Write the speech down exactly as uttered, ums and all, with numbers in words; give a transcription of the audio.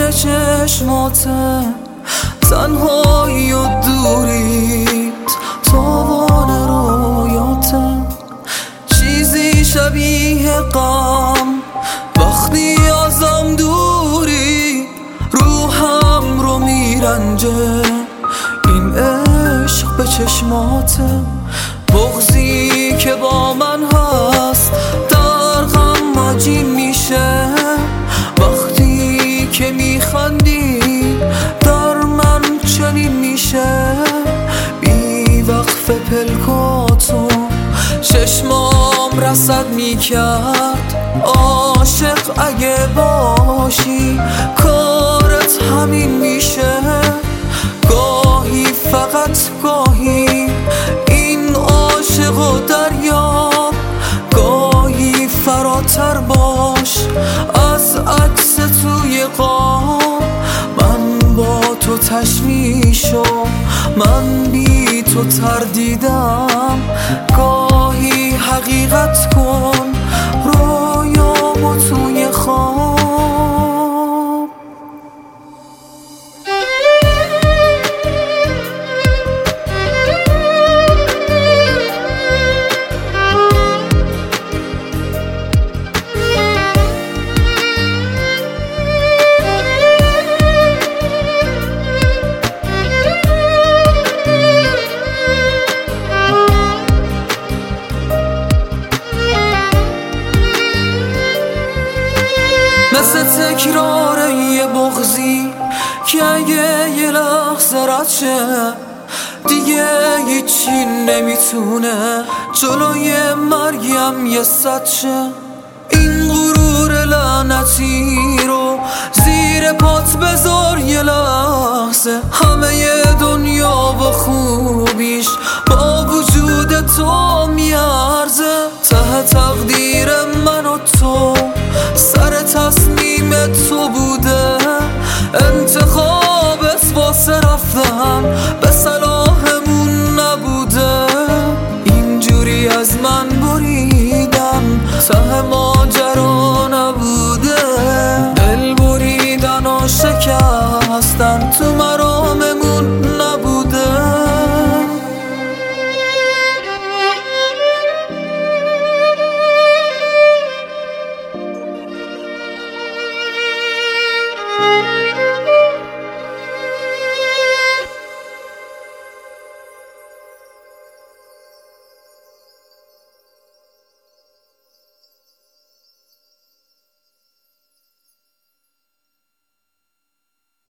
زیر چشماته، تنهایی و دوریت تاوان رویاته، چیزی شبیه غم وقتی ازم دوری، روحم رو میرنجه این عشق به چشماته، بغضی که با من هست در غم عجیب میشه، وقتی که میخندی در من چنین میشه، بی وقف پلکاتو چشمام رصد میکرد، عاشق اگه باشی کارت همین میشه، گاهی فقط گاهی این عاشق و دریاب، گاهی فراتر باش از عکس توی قاب، من با تو تشویشو من بی تو تردیدم، گاهی حقیقت کن رویامو توی خواب. مثل تکرار یه بغضی که اگه یه لحظه رد شه دیگه هیچی نمیتونه جلوی مرگم یه صد شه، این غرور لعنتی رو زیر پات بذار یه لحظه، همه دنیا و خوبیش با وجود تو میارزه، ته تقدیر من و تو سر تصمیم تو بوده، انتخابت واسه رفتم به صلاحمون نبوده، اینجوری از من بریدم ته ماجرا نبوده، دل بریدن و شکستن تو من